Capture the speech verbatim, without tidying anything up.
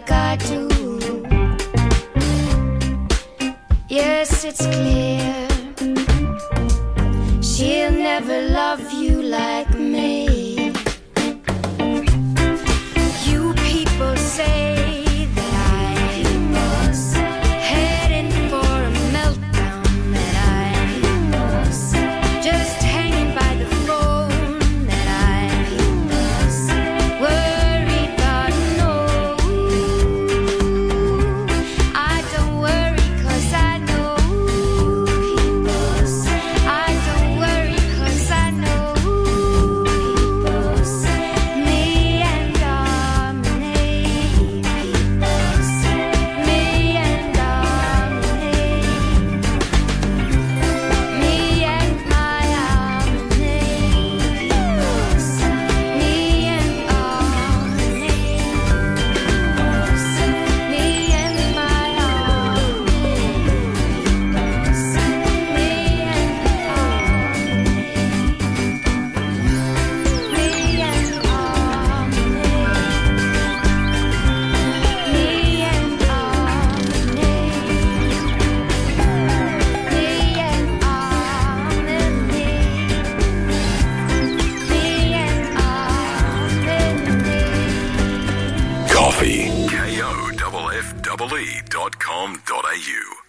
like I do. Yes, it's clear she'll never love you like me. You people say that I'm heading for a meltdown, that I'm just hanging by the phone, that I'm worried, but no, I don't worry 'cause I know. I don't worry 'cause I know. Me and Dominique, me and Dominique, me and my Dominique, me and Dominique, me and my Coffee. K O F F E E dot com dot A U